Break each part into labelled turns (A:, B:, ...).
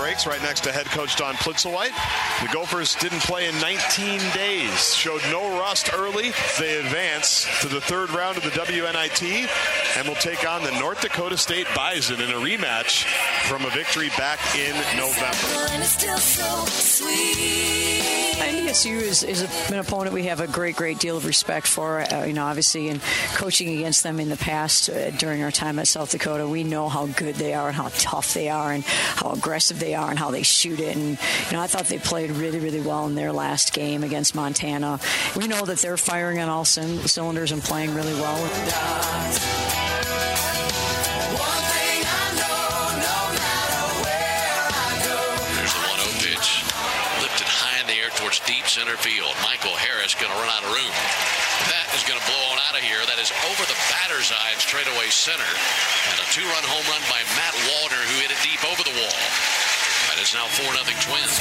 A: breaks right next to head coach Don Plitzelwhite. The Gophers didn't play in 19 days, showed no rust early. They advance to the third round of the WNIT and will take on the North Dakota State Bison in a rematch from a victory back in November.
B: NDSU is an opponent we have a great deal of respect for. Obviously, in coaching against them in the past during our time at South Dakota, we know how good they are and how tough they are and how aggressive they are and how they shoot it. And I thought they played really well in their last game against Montana. We know that they're firing on all cylinders and playing really well.
C: Towards deep center field. Michael Harris going to run out of room. That is going to blow on out of here. That is over the batter's eye and straightaway center. And a two-run home run by Matt Wallner, who hit it deep over the wall. That is now 4-0 Twins.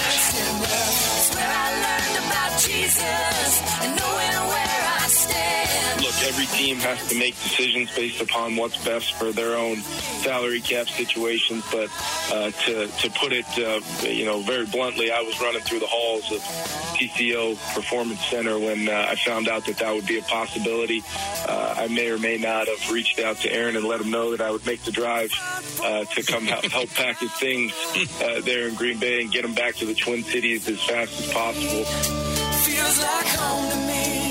D: Look, every team has to make decisions based upon what's best for their own salary cap situations. But to put it, very bluntly, I was running through the halls of TCO Performance Center when I found out that would be a possibility. I may or may not have reached out to Aaron and let him know that I would make the drive to come help pack his things there in Green Bay and get him back to the Twin Cities as fast as possible. Feels like home to me.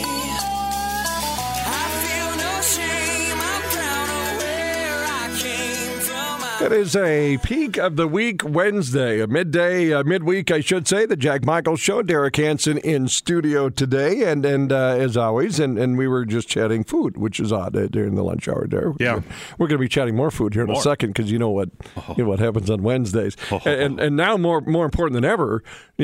E: It is a peak of the week Wednesday, a midweek, I should say, the Jack Michaels Show. Derek Hansen in studio today, and as always, and we were just chatting food, which is odd during the lunch hour there.
F: Yeah.
E: We're going to be chatting more food here in a second because you know what happens on Wednesdays. And now more important than ever,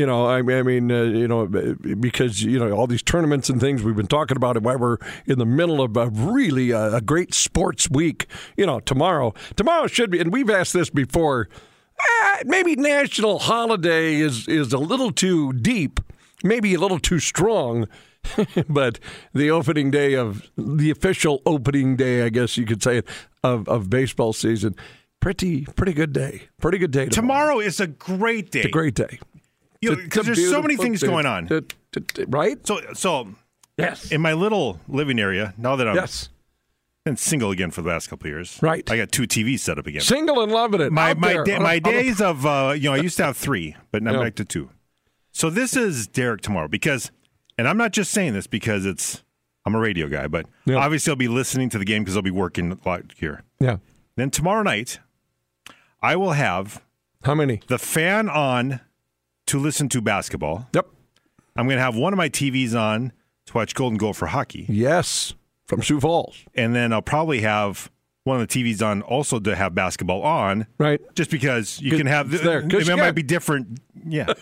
E: because, all these tournaments and things we've been talking about and why we're in the middle of a really a great sports week. Tomorrow should be, and we've asked this before, maybe national holiday is a little too deep, maybe a little too strong, but the opening day of the official opening day, I guess you could say, of baseball season, pretty good day. Pretty good day.
F: Tomorrow is a great day.
E: It's a great day.
F: Because there's so many things going on.
E: Right?
F: So
E: yes.
F: In my little living area, now that I'm
E: yes.
F: been single again for the last couple of years.
E: Right.
F: I got 2 TVs set up again.
E: Single and loving it.
F: My days of, I used to have 3, but now I'm back to 2. So this is Derek tomorrow because, and I'm not just saying this because I'm a radio guy, but obviously I'll be listening to the game because I'll be working a lot here.
E: Yeah.
F: Then tomorrow night, I will have
E: how many?
F: The fan on to listen to basketball.
E: Yep.
F: I'm going to have one of my TVs on to watch Golden Gopher hockey.
E: Yes. From Sioux Falls.
F: And then I'll probably have one of the TVs on also to have basketball on.
E: Right.
F: Just because you can have... It might be different. Yeah.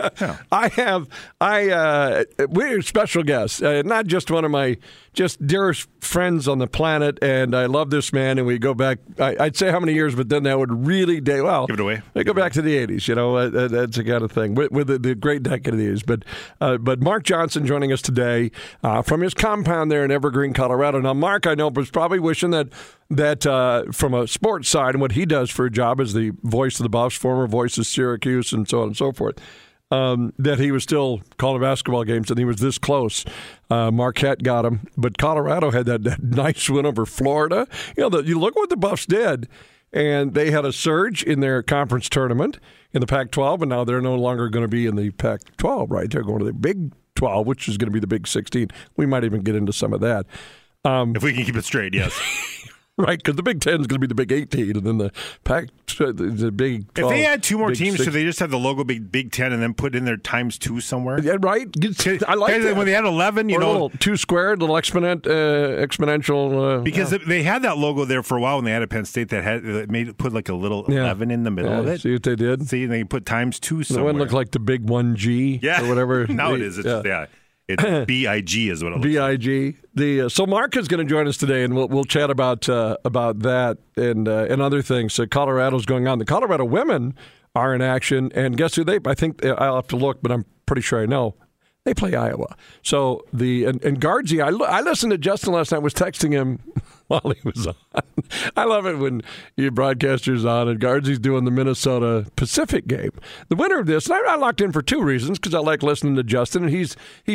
E: We're special guests. Not just one of my dearest friends on the planet, and I love this man, and we go back, I'd say how many years, but then that would really give
F: it away.
E: They go back to the 80s, that's the kind of thing, with the great decade of the 80s. But Mark Johnson joining us today from his compound there in Evergreen, Colorado. Now, Mark, I know, was probably wishing that from a sports side and what he does for a job as the voice of the Buffs, former voice of Syracuse, and so on and so forth, that he was still calling basketball games and he was this close. Marquette got him, but Colorado had that nice win over Florida. You look what the Buffs did, and they had a surge in their conference tournament in the Pac-12, and now they're no longer going to be in the Pac-12, right? They're going to the Big 12, which is going to be the Big 16. We might even get into some of that.
F: If we can keep it straight, yes.
E: Right, because the Big 10 is going to be the Big 18, and then the Big 12.
F: If they had 2 more teams,
E: 6.
F: should they just have the logo Big 10 and then put in their times 2 somewhere?
E: Yeah, right. I like that.
F: When they had 11,
E: a little 2 squared, little exponential.
F: Because they had that logo there for a while when they had at Penn State that put like a little 11 in the middle of it.
E: See what they did?
F: See, and they put times 2 somewhere.
E: It wouldn't look like the Big 1G or whatever.
F: Now it is. It's BIG is what it looks like.
E: BIG. So Mark is going to join us today, and we'll chat about that and other things. So Colorado's going on. The Colorado women are in action, and guess who I think I'll have to look, but I'm pretty sure I know. They play Iowa. So and Guardsy, I listened to Justin last night, was texting him while he was on. I love it when your broadcaster's on and Guardsy's doing the Minnesota Pacific game. The winner of this, and I locked in for two reasons, because I like listening to Justin, and he's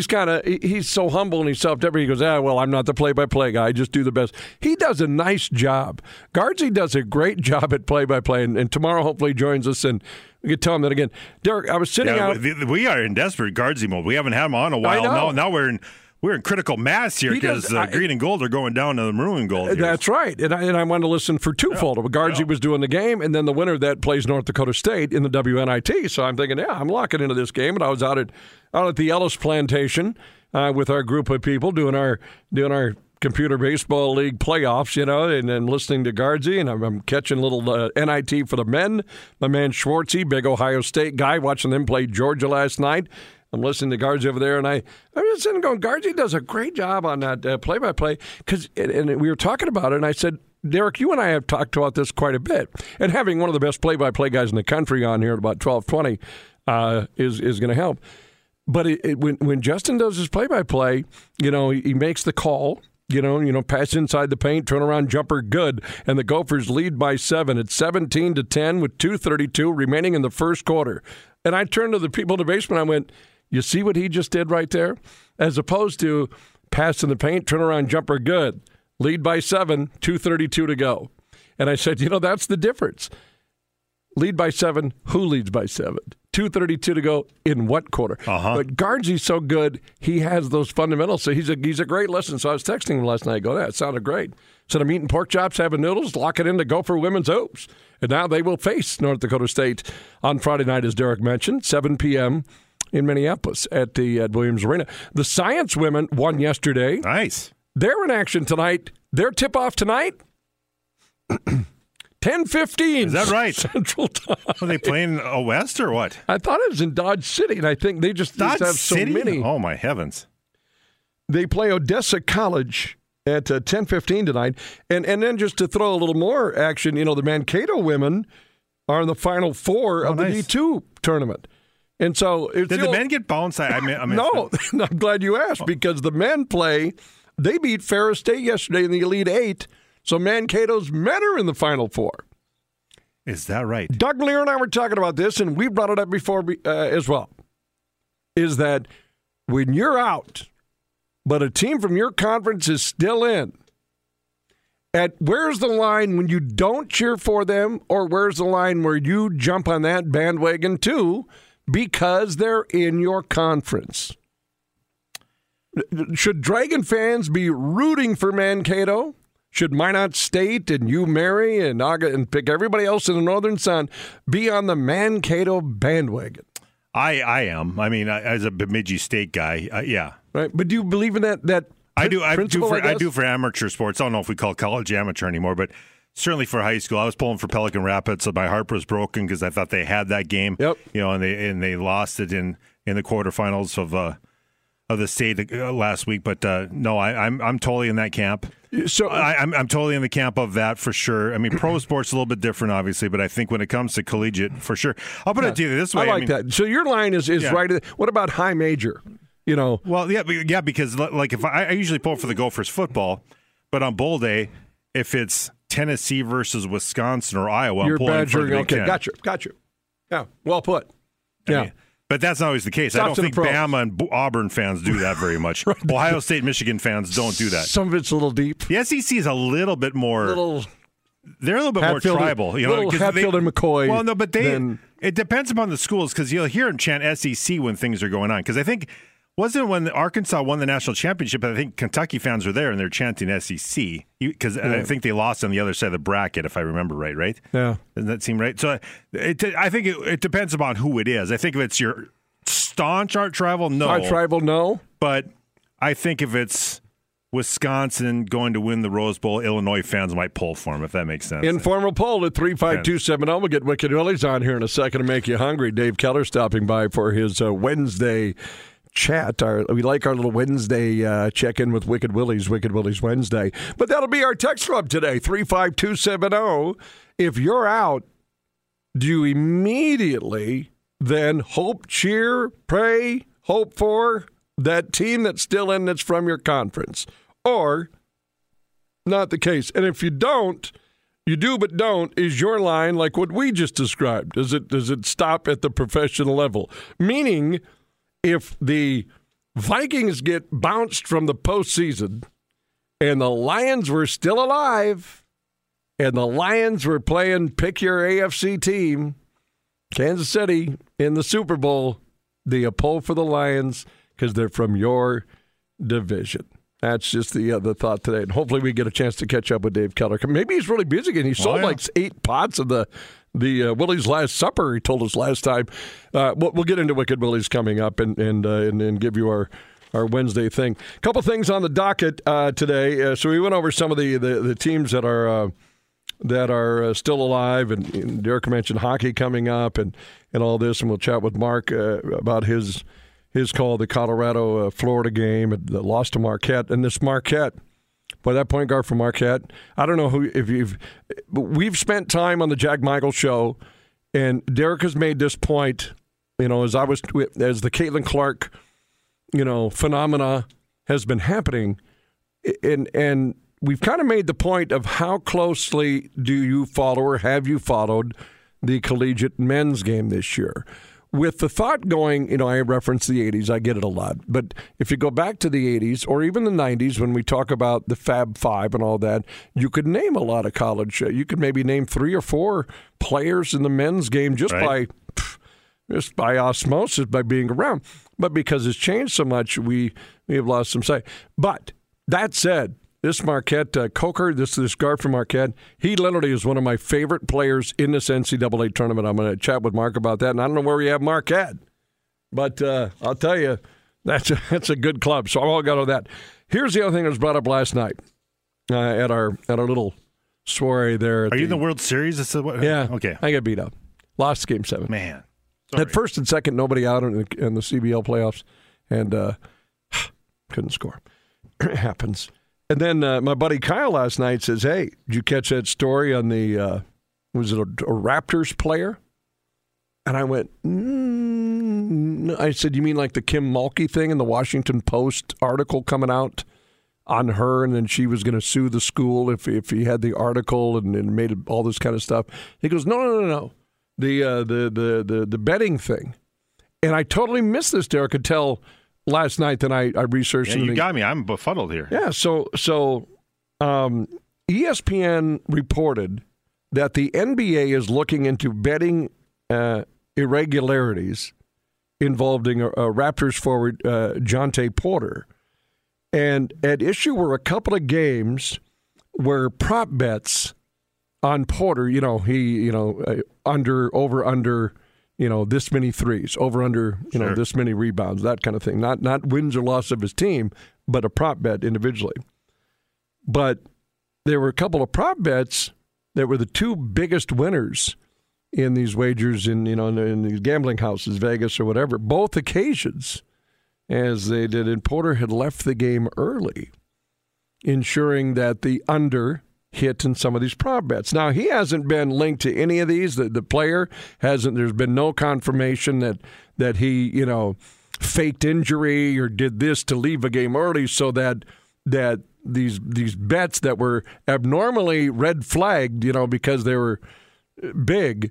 E: so humble and he's self-deprecating. He goes, well, I'm not the play-by-play guy. I just do the best. He does a nice job. Guardsy does a great job at play-by-play, and tomorrow hopefully joins us, and we could tell him that again. Derek, I was sitting out.
F: We are in desperate Guardsy mode. We haven't had him on a while. Now we're in critical mass here because green and gold are going down to the maroon and gold.
E: That's right. And I wanted to listen for twofold. Guardsy was doing the game, and then the winner that plays North Dakota State in the WNIT. So I'm thinking, I'm locking into this game. And I was out at the Ellis Plantation with our group of people doing our Computer Baseball League playoffs, and then listening to Guardsy, and I'm catching a little NIT for the men. My man Schwartzy, big Ohio State guy, watching them play Georgia last night. I'm listening to Guardsy over there, and I'm just sitting going, Guardsy does a great job on that play-by-play, and we were talking about it, and I said, Derek, you and I have talked about this quite a bit, and having one of the best play-by-play guys in the country on here at about 12:20 is going to help. But when Justin does his play-by-play, he makes the call. Pass inside the paint, turnaround jumper, good. And the Gophers lead by 7. It's 17-10 with 2:32 remaining in the first quarter. And I turned to the people in the basement. I went, you see what he just did right there? As opposed to pass in the paint, turnaround jumper, good. Lead by 7, 2:32 to go. And I said, that's the difference. Lead by 7, who leads by 7? 2:32 to go in what quarter? But Guardsy's so good, he has those fundamentals. So he's a great listen. So I was texting him last night. I go, that sounded great. Said I'm eating pork chops, having noodles, lock it in to Gopher women's hoops. And now they will face North Dakota State on Friday night, as Derek mentioned, 7 p.m. in Minneapolis at Williams Arena. The Science women won yesterday.
F: Nice.
E: They're in action tonight. Their tip-off tonight, 10:15.
F: Is that right?
E: Central Time.
F: Are they playing West or what?
E: I thought it was in Dodge City, and I think they just have so many.
F: Oh, my heavens.
E: They play Odessa College at 10:15 tonight. And then just to throw a little more action, the Mankato women are in the Final Four of the D2 tournament. And so
F: did the men get bounced?
E: No, I'm glad you asked, because the men they beat Ferris State yesterday in the Elite Eight. So Mankato's men are in the Final Four.
F: Is that right?
E: Doug Lear and I were talking about this, and we brought it up before as well, is that when you're out, but a team from your conference is still in, where's the line when you don't cheer for them, or where's the line where you jump on that bandwagon too because they're in your conference? Should Dragon fans be rooting for Mankato? Should Minot State and UMary and pick everybody else in the Northern Sun be on the Mankato bandwagon?
F: I am. As a Bemidji State guy, yeah. Right,
E: but do you believe in that? I
F: do for amateur sports. I don't know if we call college amateur anymore, but certainly for high school. I was pulling for Pelican Rapids, so my heart was broken because I thought they had that game.
E: Yep.
F: And they lost it in the quarterfinals of the state last week. But no, I'm totally in that camp.
E: So
F: I'm totally in the camp of that for sure. Pro sports a little bit different, obviously, but I think when it comes to collegiate, for sure. I'll put it to you this way.
E: I like that. So your line is right. What about high major?
F: Well, yeah, because like if I usually pull for the Gophers football, but on bowl day, if it's Tennessee versus Wisconsin or Iowa,
E: you're
F: I'm pulling for the Big Ten.
E: Got you. Yeah, well put. Yeah.
F: But that's not always the case. I don't think Bama and Auburn fans do that very much. Right. Ohio State, Michigan fans don't do that.
E: Some of it's a little deep.
F: The SEC is a little bit more. They're a little bit more tribal.
E: Little Hatfield and McCoy.
F: Well, no, but it depends upon the schools, because you'll hear them chant SEC when things are going on. Because I think, wasn't it when Arkansas won the national championship, I think Kentucky fans were there and they're chanting SEC. Because I think they lost on the other side of the bracket, if I remember right?
E: Yeah.
F: Doesn't that seem right? So I think it depends upon who it is. I think if it's your staunch arch rival, no.
E: Arch rival, no.
F: But I think if it's Wisconsin going to win the Rose Bowl, Illinois fans might pull for them, if that makes sense.
E: Informal poll at 35270. We'll get Wicked Willie's on here in a second to make you hungry. Dave Keller stopping by for his Wednesday chat. We like our little Wednesday check-in with Wicked Willie's Wednesday. But that'll be our text club today, 35270. If you're out, do you immediately then hope, cheer, pray, hope for that team that's still in that's from your conference, or not the case. And if you don't, you do but don't, is your line like what we just described? Does it stop at the professional level? Meaning, if the Vikings get bounced from the postseason and the Lions were still alive and the Lions were playing pick your AFC team, Kansas City in the Super Bowl, do you pull for the Lions because they're from your division? That's just the thought today. And hopefully we get a chance to catch up with Dave Keller. Maybe he's really busy again. He sold like 8 pots of the Willie's Last Supper, he told us last time. We'll get into Wicked Willie's coming up and give you our Wednesday thing. A couple things on the docket today. So we went over some of the teams that are still alive, and Derek mentioned hockey coming up and all this, and we'll chat with Mark about his call, the Colorado-Florida game, and the loss to Marquette. And this Marquette, boy, that point guard from Marquette, I don't know we've spent time on the Jack Michael show, and Derek has made this point, as the Caitlin Clark, phenomena has been happening, and we've kind of made the point of how closely do you follow or have you followed the collegiate men's game this year? With the thought going, I reference the 80s, I get it a lot. But if you go back to the 80s or even the 90s, when we talk about the Fab Five and all that, you could name a lot of college. You could maybe name 3 or 4 players in the men's game just by osmosis, by being around. But because it's changed so much, we have lost some sight. But that said, this Marquette Coker, this guard from Marquette, he literally is one of my favorite players in this NCAA tournament. I'm going to chat with Mark about that, and I don't know where we have Marquette, but I'll tell you, that's a good club. So I'll go to that. Here's the other thing that was brought up last night at our little soiree there.
F: Are you in the World Series?
E: Yeah.
F: Okay.
E: I got beat up. Lost Game 7.
F: Man.
E: Sorry. At first and second, nobody out in the CBL playoffs, and couldn't score. It happens. And then my buddy Kyle last night says, hey, did you catch that story on the, was it a Raptors player? And I went, I said, you mean like the Kim Mulkey thing in the Washington Post article coming out on her, and then she was going to sue the school if he had the article and made all this kind of stuff? He goes, no. The betting thing. And I totally missed this, Derek, until last night, then I researched.
F: Yeah, you got me. I'm befuddled here.
E: Yeah, so ESPN reported that the NBA is looking into betting irregularities involving Raptors forward Jonte Porter. And at issue were a couple of games where prop bets on Porter, under this many threes, over under,
F: Sure.
E: this many rebounds, that kind of thing. Not wins or loss of his team, but a prop bet individually. But there were a couple of prop bets that were the 2 biggest winners in these wagers in these gambling houses, Vegas or whatever, both occasions, as they did. And Porter had left the game early, ensuring that the under hit in some of these prop bets. Now, he hasn't been linked to any of these. The player hasn't. There's been no confirmation that he, faked injury or did this to leave a game early so that these bets that were abnormally red flagged, because they were big,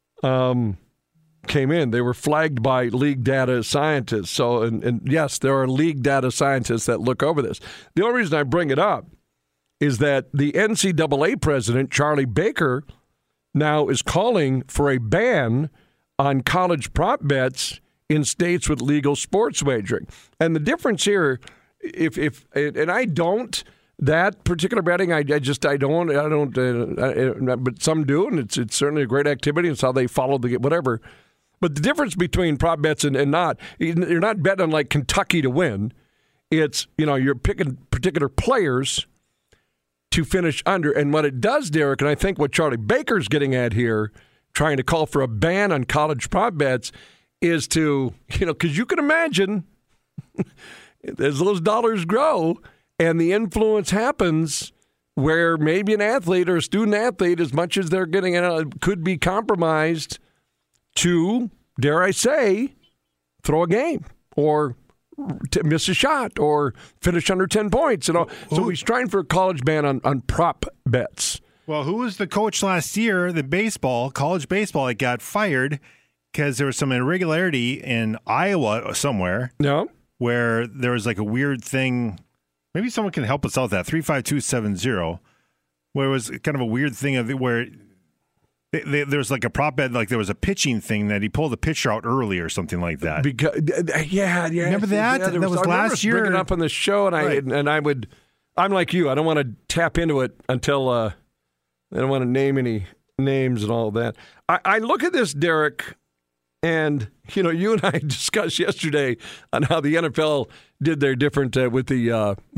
E: came in. They were flagged by league data scientists. So, and yes, there are league data scientists that look over this. The only reason I bring it up is that the NCAA president, Charlie Baker, now is calling for a ban on college prop bets in states with legal sports wagering. And the difference here, and I don't, that particular betting, I don't, but some do, and it's certainly a great activity. It's how they follow the whatever. But the difference between prop bets and not, you're not betting on like Kentucky to win. It's, you're picking particular players to finish under. And what it does, Derek, and I think what Charlie Baker's getting at here, trying to call for a ban on college prop bets, is to, because you can imagine as those dollars grow and the influence happens where maybe an athlete or a student athlete, as much as they're getting could be compromised to, dare I say, throw a game or miss a shot or finish under 10 points. So he's trying for a college ban on prop bets.
F: Well, who was the coach last year, college baseball, that got fired because there was some irregularity in Iowa somewhere?
E: No.
F: Where there was like a weird thing. Maybe someone can help us out with that. 35270, where it was kind of a weird thing where there was like a prop bet, like there was a pitching thing that he pulled the pitcher out early or something like that.
E: Yeah.
F: Remember that?
E: Yeah,
F: that was last year.
E: Bringing it up on the show, and I'm like you. I don't want to tap into it until I don't want to name any names and all that. I look at this, Derek, and you and I discussed yesterday on how the NFL did their different with the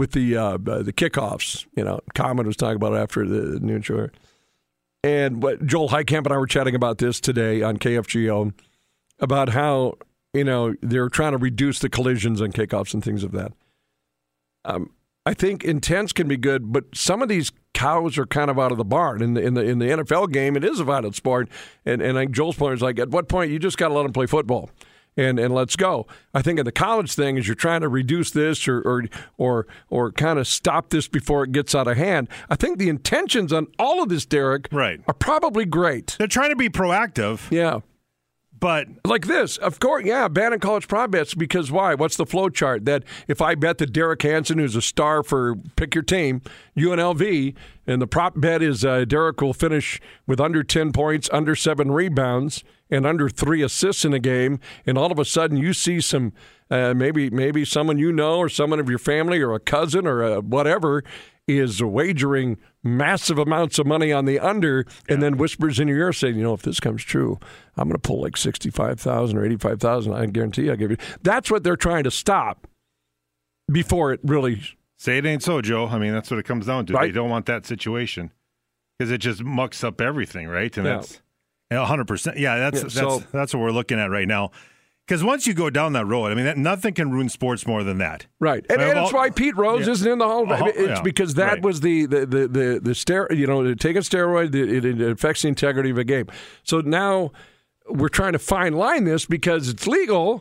E: kickoffs. Common was talking about it after the noon show. And Joel Heitkamp and I were chatting about this today on KFGO about how, they're trying to reduce the collisions on kickoffs and things of that. I think intents can be good, but some of these cows are kind of out of the barn. In the NFL game, it is a violent sport. And I think Joel's point is like, at what point you just got to let them play football and let's go. I think in the college thing is you're trying to reduce this or kind of stop this before it gets out of hand. I think the intentions on all of this, Derek, are probably great.
F: They're trying to be proactive.
E: Yeah.
F: But
E: like this, of course, banning college prop bets because why? What's the flow chart? That if I bet that Derek Hansen, who's a star for pick your team, UNLV, and the prop bet is Derek will finish with under 10 points, under 7 rebounds, and under 3 assists in a game, and all of a sudden you see some maybe someone or someone of your family or a cousin or whatever is wagering massive amounts of money on the under and then whispers in your ear saying, if this comes true, I'm going to pull like $65,000 or $85,000. I guarantee I'll give you. That's what they're trying to stop before it really.
F: Say it ain't so, Joe. I mean, that's what it comes down to. Right? They don't want that situation because it just mucks up everything, right? And that's 100%. Yeah, that's what we're looking at right now. Because once you go down that road, I mean, nothing can ruin sports more than that.
E: Right, and it's why Pete Rose isn't in the Hall of Fame. It's because that was the steroid. Take a steroid, it affects the integrity of a game. So now we're trying to fine line this because it's legal,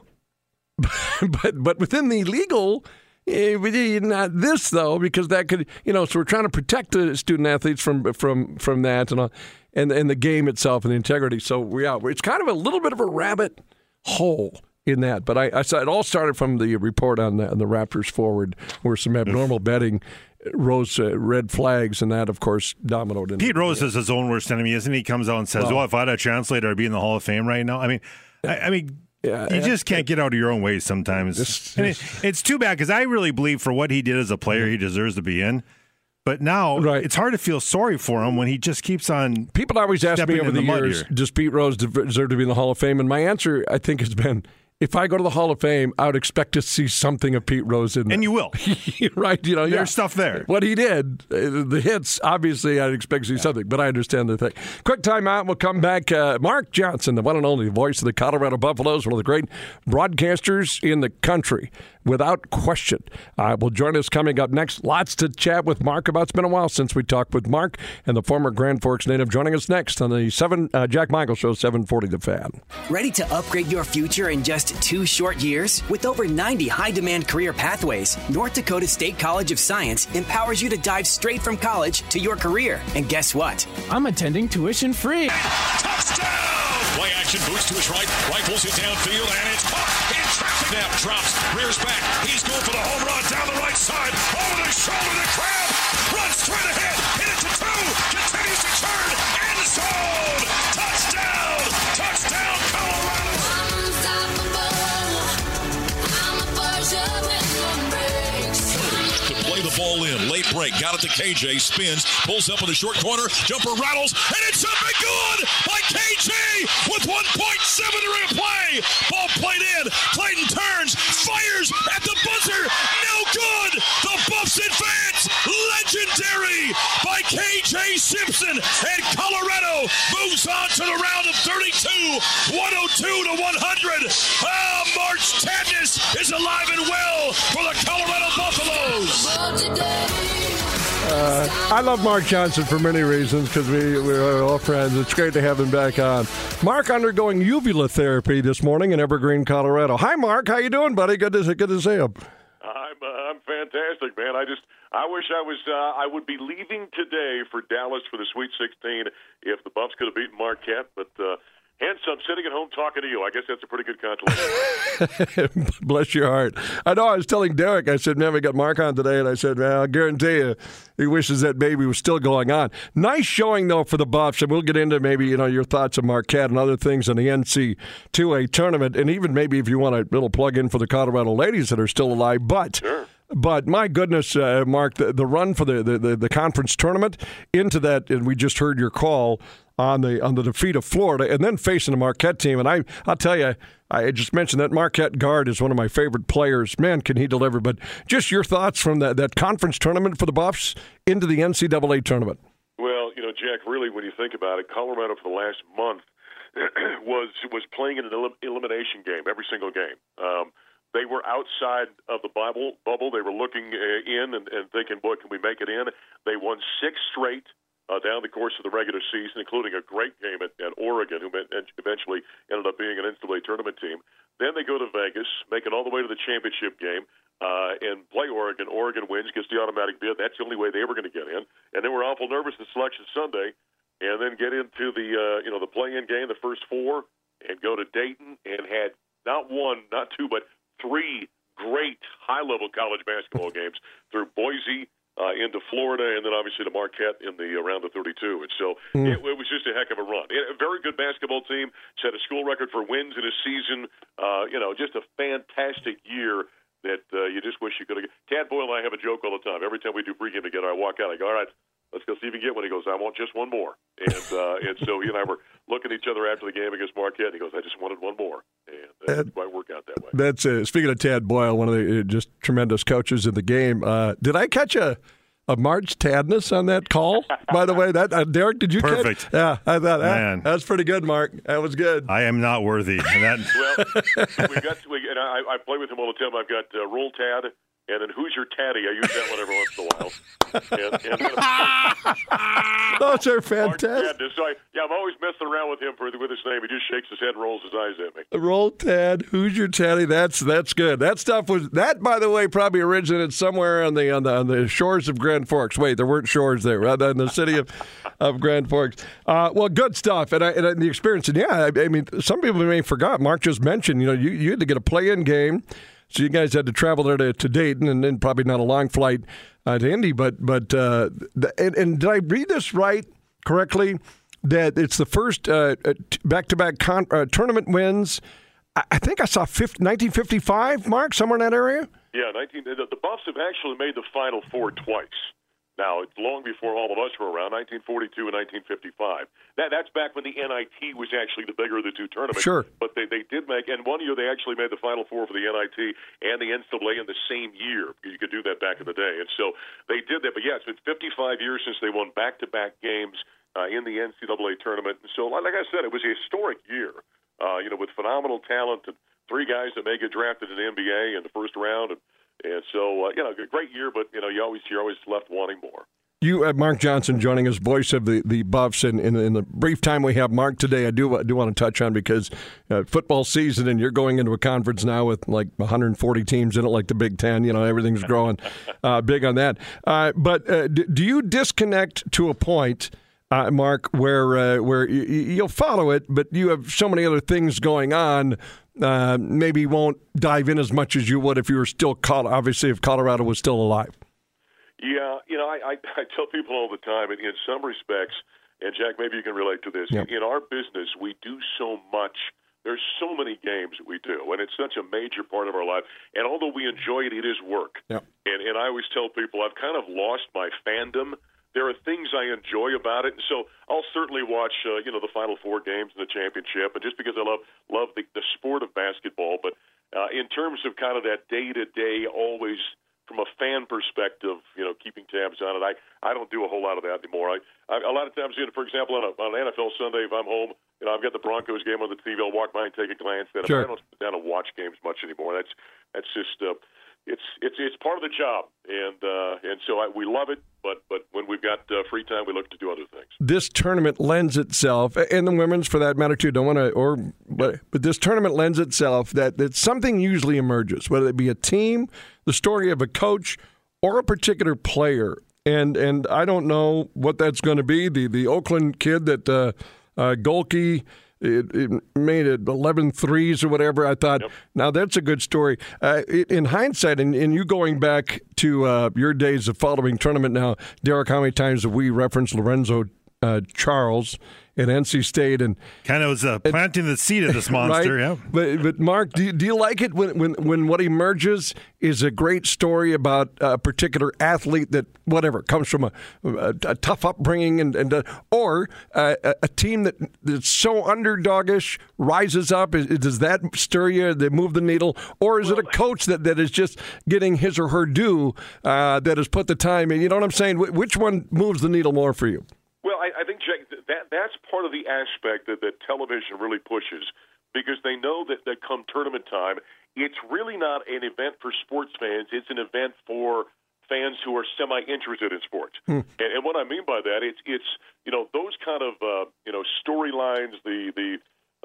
E: but within the legal, not this though, because that could, So we're trying to protect the student athletes from that and all, and the game itself and the integrity. So it's kind of a little bit of a rabbit hole in that, but I saw it all started from the report on the Raptors forward, where some abnormal betting rose red flags, and that, of course, dominoed into
F: Pete Rose is his own worst enemy, isn't he? He comes out and says, if I had a translator, I'd be in the Hall of Fame right now. I mean, you just can't get out of your own way sometimes. It's too bad, because I really believe for what he did as a player, he deserves to be in. But now it's hard to feel sorry for him when he just keeps on.
E: People always ask me over the years, does Pete Rose deserve to be in the Hall of Fame? And my answer, I think, has been, if I go to the Hall of Fame, I would expect to see something of Pete Rose in there.
F: And you will.
E: Right.
F: There's stuff there.
E: What he did, the hits, obviously I'd expect to see something, but I understand the thing. Quick timeout. We'll come back. Mark Johnson, the one and only voice of the Colorado Buffaloes, one of the great broadcasters in the country, without question, will join us coming up next. Lots to chat with Mark about. It's been a while since we talked with Mark, and the former Grand Forks native joining us next on the Jack Michael Show, 740 The Fan.
G: Ready to upgrade your future in just 2 short years? With over 90 high-demand career pathways, North Dakota State College of Science empowers you to dive straight from college to your career. And guess what?
H: I'm attending tuition free.
I: Touchdown! Play action, boots to his right, rifles it downfield, and it's caught. In traffic. Snap, drops, rears back. He's going for the home run down the right side. Over the shoulder, the crowd runs straight ahead. Hit it to 2. Continues to turn. End zone. Touchdown! Touchdown, Colorado! Play the ball in. Late break. Got it to KJ. Spins. Pulls up in the short corner. Jumper rattles. And it's up and good by KJ with 1.7 to play. Ball played in. Clayton turns. Fires at the buzzer. No good. The Buffs advance. Legendary by KJ Simpson. And Colorado moves on to the round of 32. 102 to 100. March Madness is alive and well for the Colorado Buffaloes.
E: I love Mark Johnson for many reasons because we're all friends. It's great to have him back on. Mark undergoing uvula therapy this morning in Evergreen, Colorado. Hi, Mark. How you doing, buddy? Good to see him.
J: I'm fantastic, man. I wish I would be leaving today for Dallas for the Sweet 16 if the Buffs could have beaten Marquette, but hence I'm sitting at home talking to you. I guess that's a pretty good consolation.
E: Bless your heart. I know I was telling Derek, I said, man, we got Mark on today, and I said, man, I guarantee you he wishes that baby was still going on. Nice showing, though, for the Buffs, and we'll get into maybe, your thoughts on Marquette and other things in the NC2A tournament, and even maybe if you want a little plug-in for the Colorado ladies that are still alive, but...
J: Sure.
E: But my goodness, Mark, the run for the conference tournament into that, and we just heard your call on the defeat of Florida, and then facing the Marquette team. And I'll tell you, I just mentioned that Marquette guard is one of my favorite players. Man, can he deliver? But just your thoughts from that conference tournament for the Buffs into the NCAA tournament.
J: Well, Jack, really, when you think about it, Colorado for the last month was playing in an elimination game every single game. They were outside of the bubble. They were looking in and thinking, boy, can we make it in? They won 6 straight down the course of the regular season, including a great game at Oregon, who eventually ended up being an NCAA tournament team. Then they go to Vegas, make it all the way to the championship game, and play Oregon. Oregon wins, gets the automatic bid. That's the only way they were going to get in. And they were awful nervous at Selection Sunday, and then get into the play-in game, the first 4, and go to Dayton, and had not 1, not 2, but 3 great high-level college basketball games through Boise into Florida, and then obviously to Marquette in the round of 32. And so it was just a heck of a run. A very good basketball team, set a school record for wins in a season. Just a fantastic year that you just wish you could have. Tad Boyle and I have a joke all the time. Every time we do pregame together, I walk out, I go, all right, let's go see if you can get one. He goes, I want just one more. And so he and I were looking at each other after the game against Marquette, and he goes, I just wanted one more. And it might work out that way.
E: That's speaking of Tad Boyle, one of the just tremendous coaches in the game. Did I catch a March Tadness on that call? By the way, that Derek, did you
F: Perfect.
E: catch? Yeah, I thought that's pretty good, Mark. That was good.
F: I am not worthy.
J: Well, and I play with him all the time. I've got Roll Tad. And then Who's Your Tatty? I use that one every once in a while.
E: Those are fantastic.
J: So I'm always messing around with him with his name. He just shakes his head and rolls his eyes at me.
E: Roll Tad, Who's Your Tatty? That's good. That stuff by the way, probably originated somewhere on the shores of Grand Forks. Wait, there weren't shores there, rather in the city of Grand Forks. Well, good stuff, and the experience. And yeah, I mean, some people may have forgot. Mark just mentioned, you had to get a play-in game. So you guys had to travel there to Dayton, and then probably not a long flight to Indy. But did I read this correctly? That it's the first back-to-back tournament wins. I think I saw 1955, Mark, somewhere in that area.
J: Yeah, the Buffs have actually made the Final Four twice. Now, it's long before all of us were around, 1942 and 1955. That's back when the NIT was actually the bigger of the two tournaments.
E: Sure.
J: But they did make, and one year they actually made the Final Four for the NIT and the NCAA in the same year. You could do that back in the day. And so they did that. But, yeah, it's been 55 years since they won back-to-back games in the NCAA tournament. And so, like I said, it was a historic year, with phenomenal talent and 3 guys that may get drafted in the NBA in the first round. And so, a great year, but, you're always left wanting more.
E: You have Mark Johnson joining us, voice of the Buffs. And in the brief time we have Mark today, I do want to touch on because football season, and you're going into a conference now with like 140 teams in it, like the Big Ten. Everything's growing big on that. But do you disconnect to a point, Mark, where you'll follow it, but you have so many other things going on, maybe won't dive in as much as you would if you were still obviously if Colorado was still alive?
J: Yeah, I tell people all the time, in some respects, and Jack, maybe you can relate to this. Yep. In our business, we do so much. There's so many games that we do, and it's such a major part of our life. And although we enjoy it, it is work. Yep. And I always tell people I've kind of lost my fandom. There are things I enjoy about it, and so I'll certainly watch, the Final Four games and the championship, and just because I love the sport of basketball. But in terms of kind of that day-to-day, always from a fan perspective, keeping tabs on it, I don't do a whole lot of that anymore. I a lot of times, for example, on an NFL Sunday, if I'm home, I've got the Broncos game on the TV, I'll walk by and take a glance at it.
E: Sure.
J: I don't sit down and watch games much anymore. That's just it's part of the job, and so we love it. But when we've got free time, we look to do other things.
E: This tournament lends itself, and the women's for that matter too. But this tournament lends itself that something usually emerges, whether it be a team, the story of a coach, or a particular player. And I don't know what that's going to be. The Oakland kid that Golke. It made it 11 threes or whatever. I thought, Now that's a good story. In hindsight, and you going back to your days of following tournament now, Derek, how many times have we referenced Lorenzo Charles at NC State? And
F: kind of was planting the seed of this monster,
E: right? Yeah. But Mark, do you like it when what emerges is a great story about a particular athlete that comes from a tough upbringing or a team that's so underdogish rises up? Does that stir you? They move the needle, or is it a coach that is just getting his or her due that has put the time in? You know what I'm saying? Which one moves the needle more for you?
J: Well, I think, Jake, that's part of the aspect that television really pushes, because they know that come tournament time, it's really not an event for sports fans. It's an event for fans who are semi-interested in sports. And what I mean by that, it's those kind of storylines, the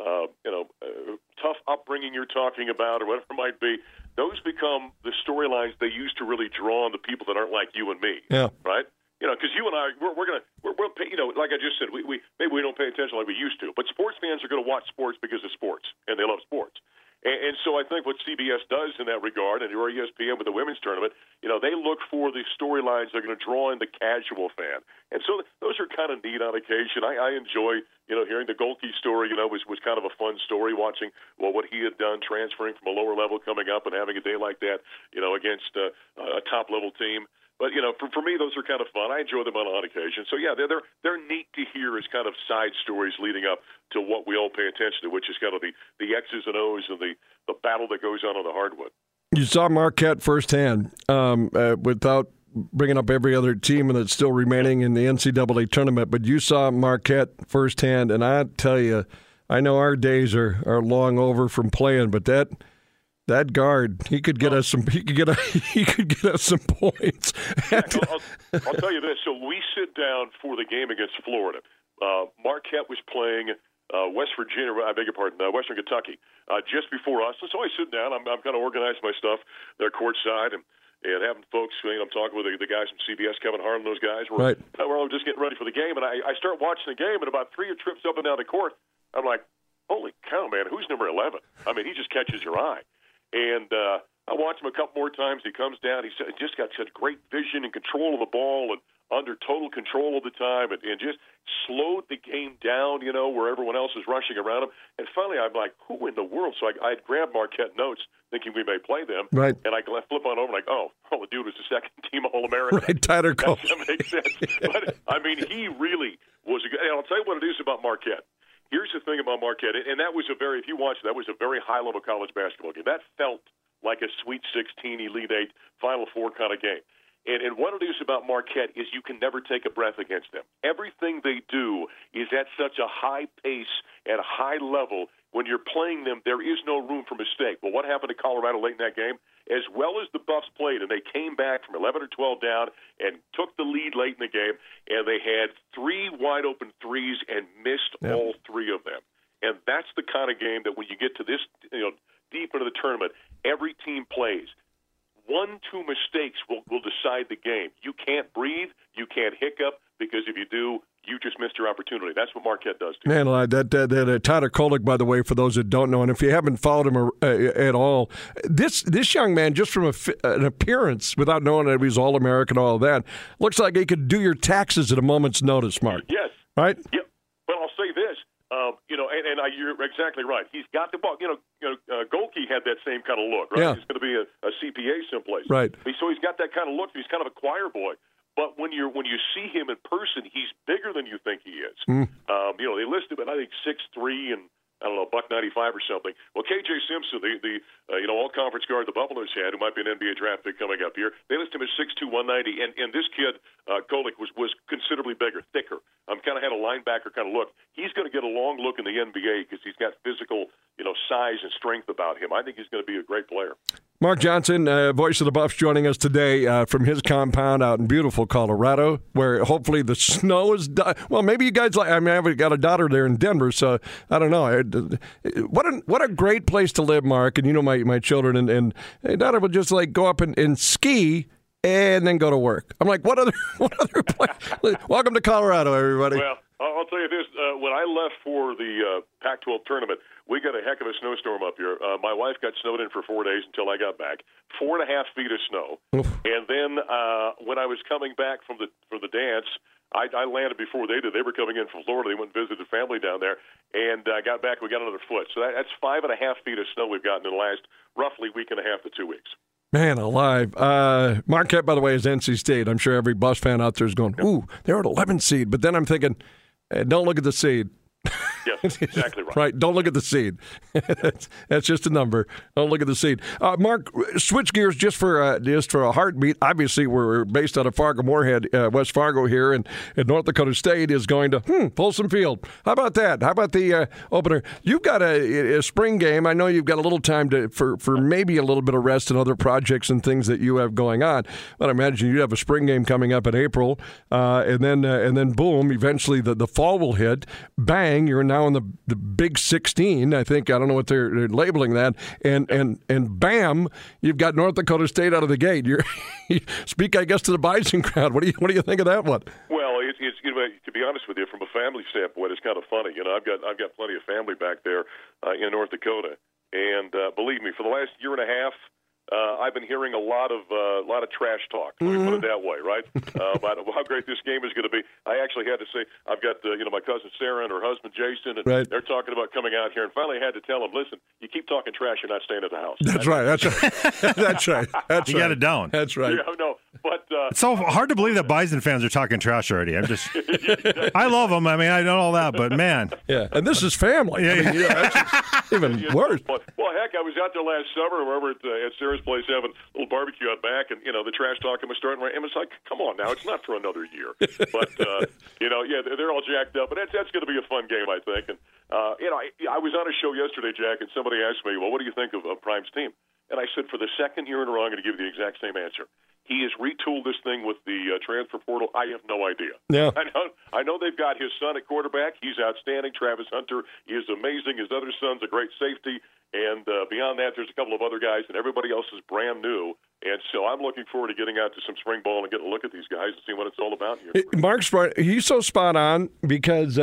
J: tough upbringing you're talking about, or whatever it might be. Those become the storylines they used to really draw on the people that aren't like you and me.
E: Yeah.
J: Right. Because you and I, we're like I just said, we maybe we don't pay attention like we used to, but sports fans are going to watch sports because of sports, and they love sports. And so I think what CBS does in that regard, and or ESPN with the women's tournament, they look for the storylines that are going to draw in the casual fan. And so those are kind of neat on occasion. I enjoy, hearing the Golke story, was kind of a fun story, watching what he had done, transferring from a lower level, coming up and having a day like that, against a top-level team. But, for me, those are kind of fun. I enjoy them on occasion. So, yeah, they're neat to hear as kind of side stories leading up to what we all pay attention to, which is kind of the X's and O's and the battle that goes on the hardwood.
E: You saw Marquette firsthand without bringing up every other team that's still remaining in the NCAA tournament, but you saw Marquette firsthand, and I tell you, I know our days are long over from playing, but that guard, he could get us some. He could get us some points.
J: I'll tell you this. So we sit down for the game against Florida. Marquette was playing West Virginia. I beg your pardon, Western Kentucky, just before us. And so I sit down. I'm kind of organizing my stuff there courtside and having folks. I'm talking with the guys from CBS, Kevin Harlan, those guys. We're all just getting ready for the game, and I start watching the game, and about 3 trips up and down the court, I'm like, holy cow, man! Who's number 11? I mean, he just catches your eye. And I watch him a couple more times. He comes down. He's just got such great vision and control of the ball and under total control of the time and just slowed the game down, where everyone else is rushing around him. And finally, I'm like, who in the world? So I grabbed Marquette notes thinking we may play them.
E: Right.
J: And I flip on over and the dude was the second-team All-American.
E: Right, Tyler Cole.
J: That makes sense. But, I mean, he really was and I'll tell you what it is about Marquette. Here's the thing about Marquette, and that was if you watched, that was a very high-level college basketball game. That felt like a Sweet 16, Elite 8, Final Four kind of game. And what it is about Marquette is you can never take a breath against them. Everything they do is at such a high pace, at a high level. When you're playing them, there is no room for mistake. Well, what happened to Colorado late in that game? As well as the Buffs played, and they came back from 11 or 12 down and took the lead late in the game, and they had 3 wide-open threes and missed all 3 of them. And that's the kind of game that when you get to this, deep into the tournament, every team plays. 1-2 mistakes will decide the game. You can't breathe, you can't hiccup, because if you do, you just missed your opportunity. That's what Marquette does to you.
E: Man, that Tyler Kolek, by the way, for those that don't know, and if you haven't followed him at all, this young man, just from an appearance, without knowing that he was All-American, all of that, looks like he could do your taxes at a moment's notice, Mark.
J: Yes.
E: Right?
J: Yep. But I'll say this, you're exactly right. He's got the ball. Golke had that same kind of look, right?
E: Yeah.
J: He's going to be a CPA someplace.
E: Right.
J: So he's got that kind of look. He's kind of a choir boy. But when you see him in person, he's bigger than you think he is. They listed him at, I think, 6'3" and, I don't know, $195 or something. Well, KJ Simpson, the all-conference guard the Buffaloes had, who might be an NBA draft pick coming up here, they listed him at 6'2", 190. And this kid, Kolek was considerably bigger, thicker. Kind of had a linebacker kind of look. He's going to get a long look in the NBA because he's got physical, size and strength about him. I think he's going to be a great player.
E: Mark Johnson, voice of the Buffs, joining us today from his compound out in beautiful Colorado, where hopefully the snow is done. Well, maybe you guys I've got a daughter there in Denver, so I don't know. What a great place to live, Mark. And my children and daughter would just go up and ski and then go to work. I'm like, what other place? Welcome to Colorado, everybody.
J: Well, I'll tell you this. When I left for the Pac-12 tournament, we got a heck of a snowstorm up here. My wife got snowed in for 4 days until I got back. 4.5 feet of snow. Oof. And then when I was coming back from the dance, I landed before they did. They were coming in from Florida. They went and visited family down there. And I got back. We got another foot. So that's 5.5 feet of snow we've gotten in the last roughly week and a half to 2 weeks.
E: Man alive. Marquette, by the way, is NC State. I'm sure every Buffs fan out there is going, ooh, they're at 11 seed. But then I'm thinking, don't look at the seed.
J: Yes, exactly right.
E: Right, don't look at the seed. That's just a number. Don't look at the seed. Mark, switch gears just for a heartbeat. Obviously, we're based out of Fargo-Moorhead, West Fargo here, and North Dakota State is going to Folsom Field. How about that? How about the opener? You've got a spring game. I know you've got a little time for maybe a little bit of rest and other projects and things that you have going on. But I imagine you have a spring game coming up in April, and then boom, eventually the fall will hit. Bang, you're now in the Big 16, I think. I don't know what they're labeling that. And bam, you've got North Dakota State out of the gate. You speak, I guess, to the Bison crowd. What do you think of that one?
J: Well, it's to be honest with you, from a family standpoint, it's kind of funny. I've got plenty of family back there in North Dakota, and believe me, for the last year and a half, I've been hearing a lot of trash talk. Let me put it that way, right? About how great this game is going to be. I actually had to say, I've got my cousin Sarah and her husband Jason, and they're talking about coming out here. And finally, I had to tell them, listen, you keep talking trash, you're not staying at the house.
E: That's right. That's right.
F: You got it down.
E: That's right.
J: Yeah, no, but
F: it's so hard to believe that Bison fans are talking trash already. I love them. I mean, I know all that, but man,
E: yeah. And this is family. That's even worse.
J: Well, heck, I was out there last summer. Remember at Sarah's place having a little barbecue out back, and the trash talking was starting. And it's like, come on now, it's not for another year. But they're all jacked up, but that's going to be a fun game, I think. And I was on a show yesterday, Jack, and somebody asked me, well, what do you think of Prime's team? And I said, for the second year in a row, I'm going to give you the exact same answer. He has retooled this thing with the transfer portal. I have no idea.
E: Yeah.
J: I know they've got his son at quarterback. He's outstanding. Travis Hunter is amazing. His other son's a great safety. And beyond that, there's a couple of other guys, and everybody else is brand new. And so I'm looking forward to getting out to some spring ball and getting a look at these guys and see what it's all about here.
E: Mark's right. He's so spot on because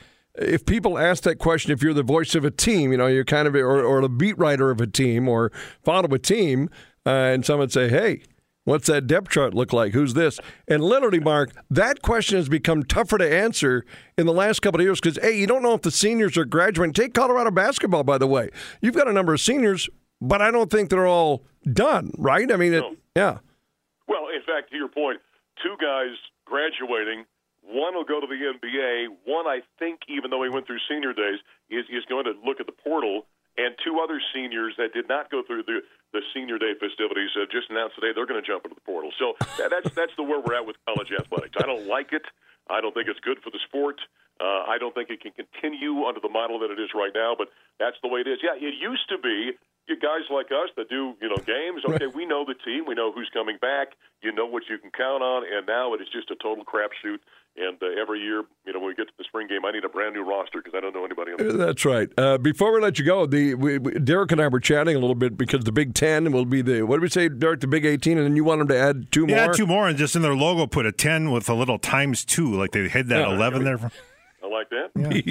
E: if people ask that question, if you're the voice of a team, you're kind of or the beat writer of a team or follow a team, and someone say, hey, what's that depth chart look like? Who's this? And literally, Mark, that question has become tougher to answer in the last couple of years because, A, you don't know if the seniors are graduating. Take Colorado basketball, by the way. You've got a number of seniors, but I don't think they're all done, right? I mean, yeah.
J: Well, in fact, to your point, 2 guys graduating. One will go to the NBA. One, I think, even though he went through senior days, is going to look at the portal. And 2 other seniors that did not go through the senior day festivities just announced today they're going to jump into the portal. So that's the where we're at with college athletics. I don't like it. I don't think it's good for the sport. I don't think it can continue under the model that it is right now, but that's the way it is. Yeah, it used to be you guys like us that do, games. Okay, we know the team. We know who's coming back. You know what you can count on. And now it is just a total crapshoot. And every year, when we get to the spring game, I need a brand new roster because I don't know anybody else.
E: That's right. Before we let you go, Derek and I were chatting a little bit because the Big 10 will be what did we say, Derek, the Big 18, and then you want them to add 2 more?
F: Yeah, 2 more, and just in their logo put a 10 with a little ×2, like they had that 11 there.
J: I like that.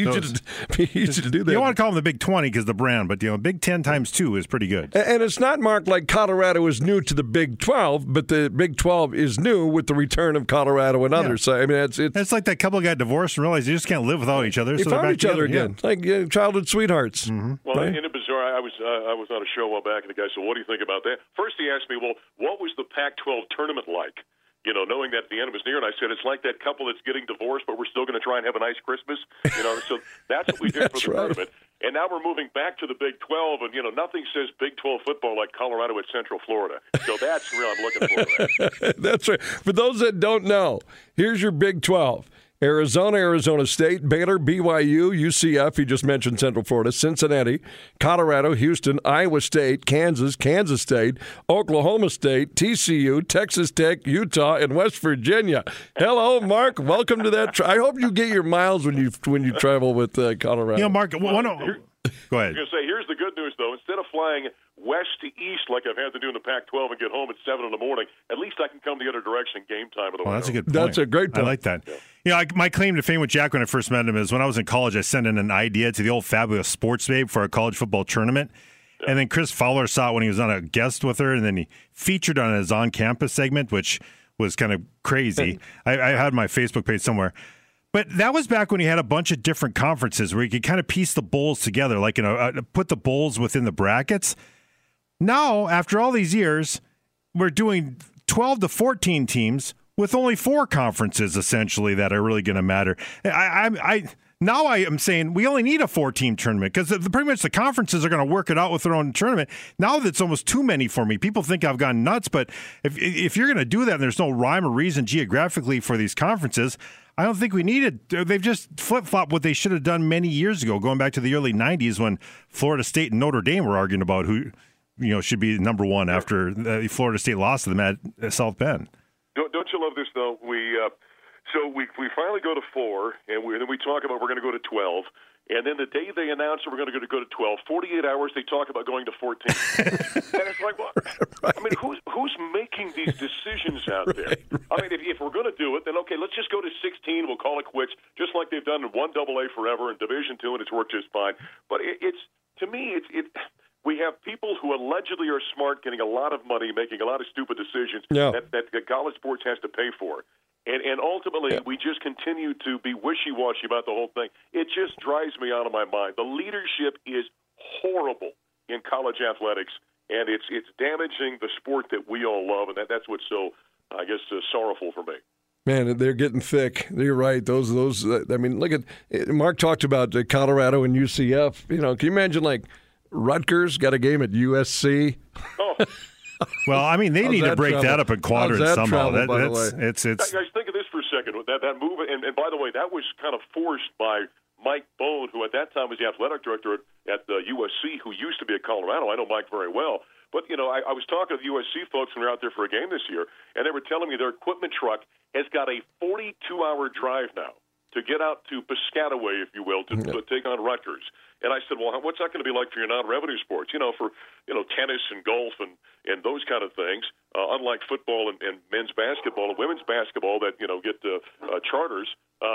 E: Yeah. Easy to do that.
F: You don't want to call them the Big 20 because the brand, but Big 10 ×2 is pretty good.
E: And it's not marked like Colorado is new to the Big 12, but the Big 12 is new with the return of Colorado and others. So I mean, it's
F: like that couple got divorced and realized they just can't live without each other.
E: They found each other again, like childhood sweethearts.
J: Mm-hmm. Well, right? In a bizarre, I was on a show a while back, and the guy said, "What do you think about that?" First, he asked me, "Well, what was the Pac-12 tournament like?" Knowing that the end was near, and I said, it's like that couple that's getting divorced, but we're still going to try and have a nice Christmas. So that's what we did for the tournament. And now we're moving back to the Big 12, and, nothing says Big 12 football like Colorado at Central Florida. So that's where I'm looking forward to that.
E: That's right. For those that don't know, here's your Big 12. Arizona, Arizona State, Baylor, BYU, UCF, you just mentioned Central Florida, Cincinnati, Colorado, Houston, Iowa State, Kansas, Kansas State, Oklahoma State, TCU, Texas Tech, Utah, and West Virginia. Hello, Mark. Welcome to that. I hope you get your miles when you travel with Colorado.
F: Mark, go ahead.
J: I was going to say, here's the good news, though. Instead of flying west to east like I've had to do in the Pac-12 and get home at 7 in the morning, at least I can come the other direction game time of the way.
F: That's a good point.
E: That's a great point.
F: I like that. Yeah. My claim to fame with Jack when I first met him is when I was in college, I sent in an idea to the old Fabulous Sports Babe for a college football tournament. Yeah. And then Chris Fowler saw it when he was on a guest with her, and then he featured on his on-campus segment, which was kind of crazy. I had my Facebook page somewhere. But that was back when he had a bunch of different conferences where you could kind of piece the bowls together, like put the bowls within the brackets. Now, after all these years, we're doing 12 to 14 teams with only 4 conferences, essentially, that are really going to matter. Now I am saying we only need a 4-team tournament because pretty much the conferences are going to work it out with their own tournament. Now that's almost too many for me. People think I've gone nuts, but if you're going to do that and there's no rhyme or reason geographically for these conferences, I don't think we need it. They've just flip-flopped what they should have done many years ago, going back to the early 90s when Florida State and Notre Dame were arguing about who should be number one after Florida State lost to them at South Bend.
J: Don't you love this, though? So we finally go to 4, and then we talk about we're going to go to 12. And then the day they announce we're going to go to 12, 48 hours they talk about going to 14. And it's like, what? Right. I mean, who's making these decisions out there? Right. I mean, if we're going to do it, then okay, let's just go to 16. We'll call it quits, just like they've done in 1AA forever and Division II, and it's worked just fine. But to me, we have people who allegedly are smart, getting a lot of money, making a lot of stupid decisions that college sports has to pay for. And ultimately, we just continue to be wishy-washy about the whole thing. It just drives me out of my mind. The leadership is horrible in college athletics, and it's damaging the sport that we all love, and that's what's so, I guess, sorrowful for me.
E: Man, they're getting thick. You're right. Those. I mean, look at Mark talked about Colorado and UCF. Can you imagine like Rutgers got a game at USC?
J: Oh.
F: Well, I mean, they need to break that up in quadrants somehow.
J: Guys, think of this for a second. That move, and by the way, that was kind of forced by Mike Bone, who at that time was the athletic director at USC, who used to be at Colorado. I know Mike very well. But, I was talking to the USC folks when we were out there for a game this year, and they were telling me their equipment truck has got a 42-hour drive now to get out to Piscataway, if you will, to take on Rutgers. And I said, well, what's that going to be like for your non-revenue sports? For tennis and golf and those kind of things, unlike football and men's basketball and women's basketball that, get charters,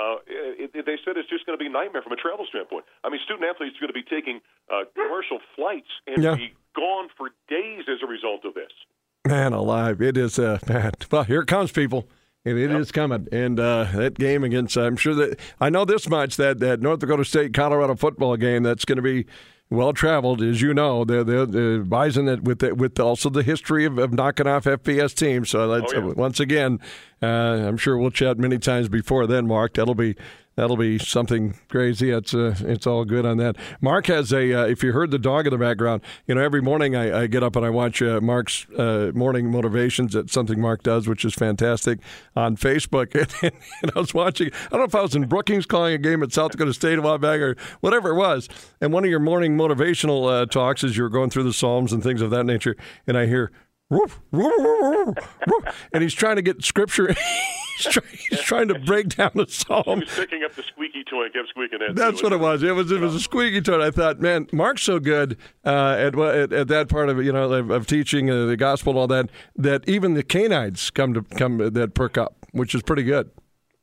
J: they said it's just going to be a nightmare from a travel standpoint. I mean, student athletes are going to be taking commercial flights and be gone for days as a result of this.
E: Man alive. It is, man. Well, here it comes, people. And it is coming. And that game against, I'm sure that, I know this much, that North Dakota State-Colorado football game, that's going to be well-traveled, as you know. They're Bison with also the history of knocking off FBS teams. So once again, I'm sure we'll chat many times before then, Mark. That'll be something crazy. It's all good on that. Mark has if you heard the dog in the background, every morning I get up and I watch Mark's morning motivations. That's something Mark does, which is fantastic, on Facebook. And I was watching, I don't know if I was in Brookings calling a game at South Dakota State a while back or whatever it was. And one of your morning motivational talks as you were going through the Psalms and things of that nature, and I hear, woof, woof, woof, woof, and he's trying to get scripture. He's trying to break down a psalm.
J: He was picking up the squeaky toy and kept squeaking it.
E: That's what it was. It was a squeaky toy. I thought, man, Mark's so good at that part of it, of teaching the gospel and all that, that even the canines come that perk up, which is pretty good.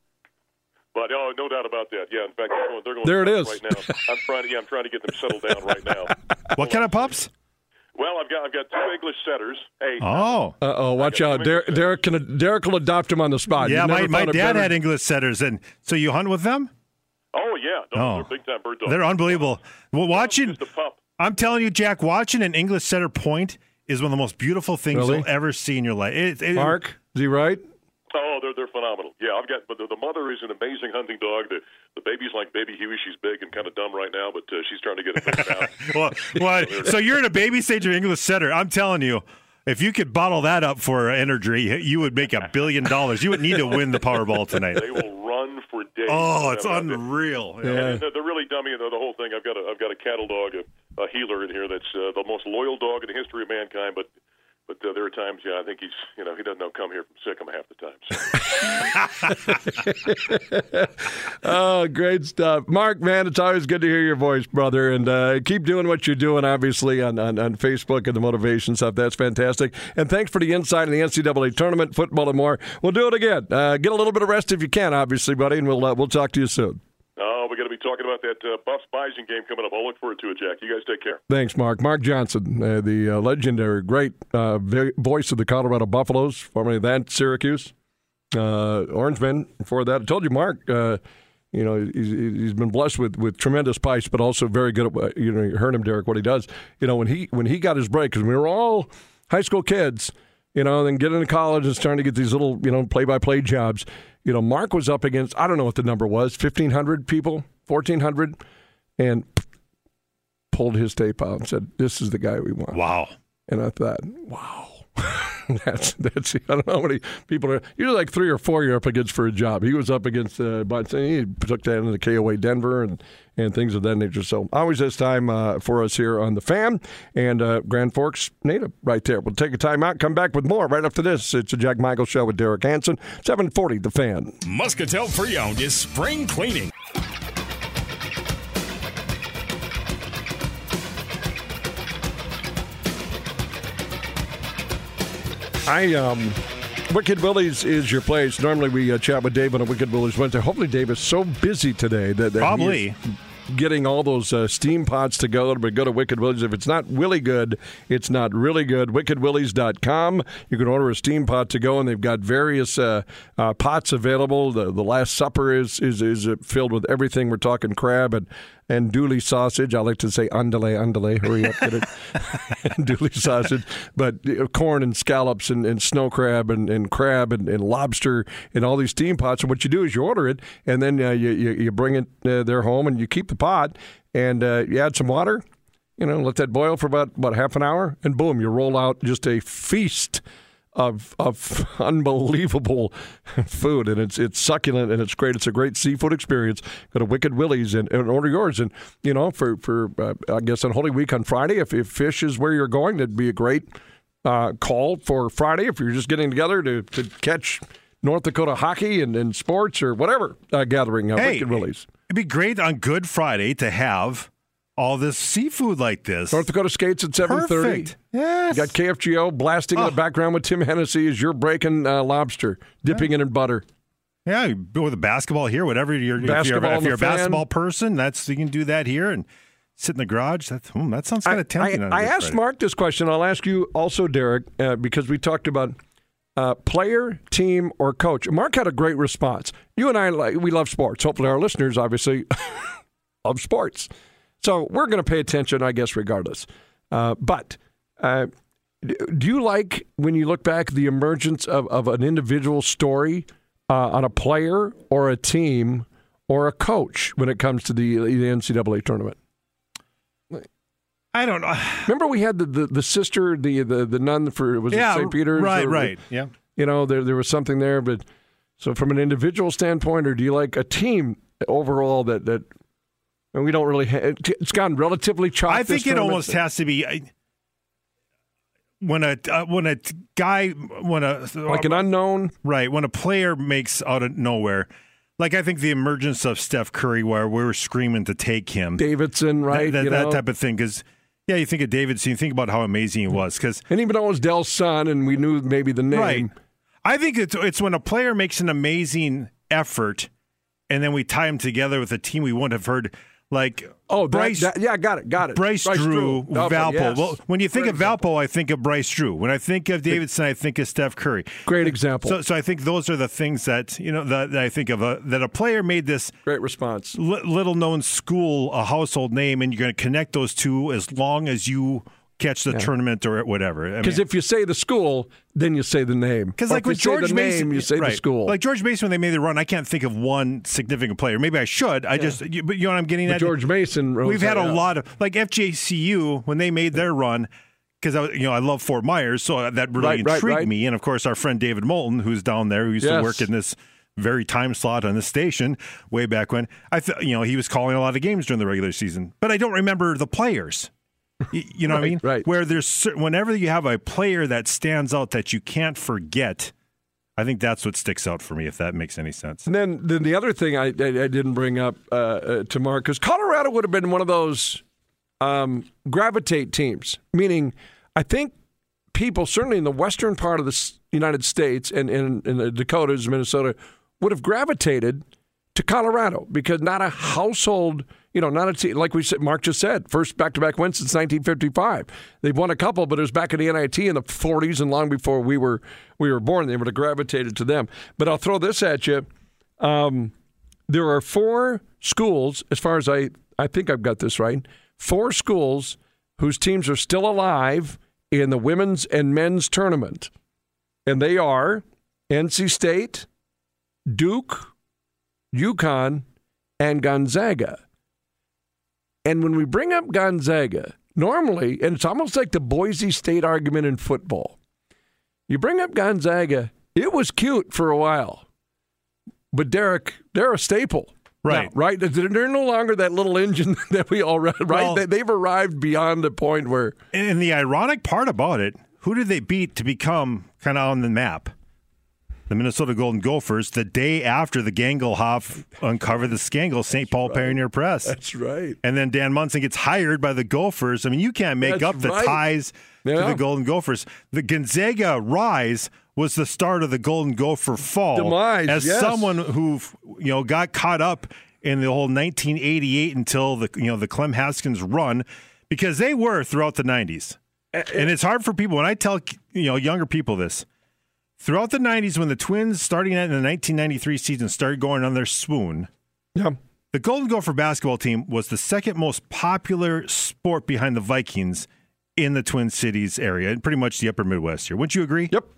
J: But no doubt about that. Yeah, in fact, they're going
E: there it is
J: right now. I'm trying to get them settled down right now.
F: What kind of pups?
J: Well, I've got 2 English setters. Hey.
F: Oh.
E: Watch out. Derek will adopt him on the spot.
F: Yeah, my dad had English setters, and so you hunt with them?
J: Oh, yeah. They're big-time bird dogs.
F: They're unbelievable. Well, I'm telling you, Jack, watching an English setter point is one of the most beautiful things you'll ever see in your life.
E: Mark, is he right?
J: Oh, they're phenomenal. Yeah, but the mother is an amazing hunting dog. The baby's like Baby Huey. She's big and kind of dumb right now, but she's trying to get it fixed out.
F: So you're in a baby stage of English setter. I'm telling you, if you could bottle that up for energy, you would make $1 billion. You would need to win the Powerball tonight.
J: They will run for days.
F: Oh, it's unreal.
J: Yeah. They're really dummy. The whole thing. I've got a cattle dog, a healer in here that's the most loyal dog in the history of mankind, but there are times, I think he doesn't know come here from Sycamore half the time. So.
E: Oh, great stuff. Mark, man, it's always good to hear your voice, brother. And keep doing what you're doing, obviously, on Facebook and the motivation stuff. That's fantastic. And thanks for the insight in the NCAA tournament, football, and more. We'll do it again. Get a little bit of rest if you can, obviously, buddy, and we'll talk to you soon.
J: We're going to be talking about that Buffs-Bison game coming up. I'll look forward to it, Jack. You guys take care.
E: Thanks, Mark. Mark Johnson, the legendary, great voice of the Colorado Buffaloes, formerly that Syracuse. Orangemen. Before that, I told you, Mark, he's been blessed with tremendous pipes, but also very good at, you heard him, Derek, what he does. When he got his break, because we were all high school kids, then get into college and starting to get these little, play-by-play jobs. Mark was up against, I don't know what the number was, 1,500 people, 1,400, and pulled his tape out and said, "This is the guy we want."
F: Wow.
E: And I thought, wow. That's I don't know how many people are. Usually like 3 or 4 you're up against for a job. He was up against, but he took that into KOA Denver and things of that nature. So always this time for us here on The Fan and Grand Forks native right there. We'll take a time out, come back with more right after this. It's a Jack Michaels Show with Derek Hansen, 740 The Fan.
I: Muscatel Pre-Owned is spring cleaning.
E: Wicked Willie's is your place. Normally we chat with Dave on a Wicked Willie's Wednesday. Hopefully Dave is so busy today that
F: probably
E: getting all those steam pots together. But go to Wicked Willie's. If it's not really good, it's not really good. WickedWillies.com. You can order a steam pot to go, and they've got various pots available. The Last Supper is filled with everything. We're talking crab and andouille sausage. I like to say andale, hurry up, get it. Andouille sausage. But corn and scallops and snow crab and crab and lobster and all these steam pots. And what you do is you order it, and then you bring it there home, and you keep the pot, and you add some water, let that boil for about half an hour, and boom, you roll out just a feast of unbelievable food, and it's succulent and it's great. It's a great seafood experience. Go to Wicked Willie's and order yours. And for I guess on Holy Week on Friday, if fish is where you're going, that'd be a great call for Friday. If you're just getting together to catch North Dakota hockey and sports or whatever gathering, Wicked Willie's.
F: It'd be great on Good Friday to have all this seafood like this.
E: North Dakota Skates at 7:30.
F: Perfect. Yes.
E: You got KFGO blasting in the background with Tim Hennessy as you're breaking lobster, dipping it in butter.
F: Yeah, you go with a basketball here, whatever. If you're a basketball person, you can do that here and sit in the garage. That sounds kind of tempting.
E: I asked Mark this question. I'll ask you also, Derek, because we talked about player, team, or coach. Mark had a great response. You and I, we love sports. Hopefully our listeners, obviously, love sports. So we're going to pay attention, I guess, regardless. But do you like, when you look back, the emergence of an individual story on a player or a team or a coach when it comes to the NCAA tournament?
F: I don't know.
E: Remember we had the sister, the nun for, was it St. Peter's?
F: Right. Yeah.
E: There was something there. But so from an individual standpoint, or do you like a team overall that and we don't really it's gone relatively choppy.
F: I think it almost has to be when an
E: unknown,
F: right? When a player makes out of nowhere, like I think the emergence of Steph Curry, where we were screaming to take him,
E: Davidson, right?
F: That type of thing. Because you think of Davidson, you think about how amazing he was.
E: And even though it was Dell's son, and we knew maybe the name,
F: right? I think it's when a player makes an amazing effort, and then we tie him together with a team we wouldn't have heard. Like
E: Bryce, got it.
F: Bryce Drew, Valpo.
E: Yes.
F: Well, when you think of Valpo, I think of Bryce Drew. When I think of Davidson, I think of Steph Curry.
E: Great example.
F: So I think those are the things that that I think of that a player made this
E: great response.
F: Little known school, a household name, and you're going to connect those two as long as you catch the tournament or whatever.
E: Because if you say the school, then you say the name.
F: Because like with George Mason,
E: you say the school.
F: Like George Mason, when they made the run, I can't think of one significant player. Maybe I should. But you know what I'm getting at?
E: George Mason.
F: We've had a lot of like FJCU when they made their run. Because I love Fort Myers, so that really intrigued me. And of course, our friend David Moulton, who's down there, who used to work in this very time slot on this station way back when. He was calling a lot of games during the regular season, but I don't remember the players. You know what I mean?
E: Right.
F: Where whenever you have a player that stands out that you can't forget, I think that's what sticks out for me, if that makes any sense.
E: And then the other thing I didn't bring up to Mark, because Colorado would have been one of those gravitate teams, meaning I think people, certainly in the western part of the United States and in the Dakotas, Minnesota, would have gravitated to Colorado because not a household, not a team, like we said, Mark just said, first back-to-back win since 1955. They've won a couple, but it was back in the NIT in the 40s and long before we were born. They would have gravitated to them. But I'll throw this at you. There are 4 schools, as far as I think I've got this right, 4 schools whose teams are still alive in the women's and men's tournament. And they are NC State, Duke, UConn, and Gonzaga. And when we bring up Gonzaga, normally, and it's almost like the Boise State argument in football, you bring up Gonzaga, it was cute for a while. But Derek, they're a staple.
F: Right.
E: Now, right? They're no longer that little engine that we all read, right?
F: Well,
E: they've arrived beyond the point where...
F: And the ironic part about it, who did they beat to become kind of on the map? The Minnesota Golden Gophers, the day after the Gangelhoff uncovered the scandal, St. Paul Pioneer Press.
E: That's right.
F: And then Dan Munson gets hired by the Gophers. I mean, you can't make up the ties to the Golden Gophers. The Gonzaga rise was the start of the Golden Gopher fall.
E: Demise,
F: as someone who got caught up in the whole 1988 until the Clem Haskins run, because they were throughout the 90s. And it's hard for people when I tell younger people this. Throughout the 90s, when the Twins, starting in the 1993 season, started going on their swoon, the Golden Gopher basketball team was the second most popular sport behind the Vikings in the Twin Cities area, and pretty much the upper Midwest here. Wouldn't you agree?
E: Yep.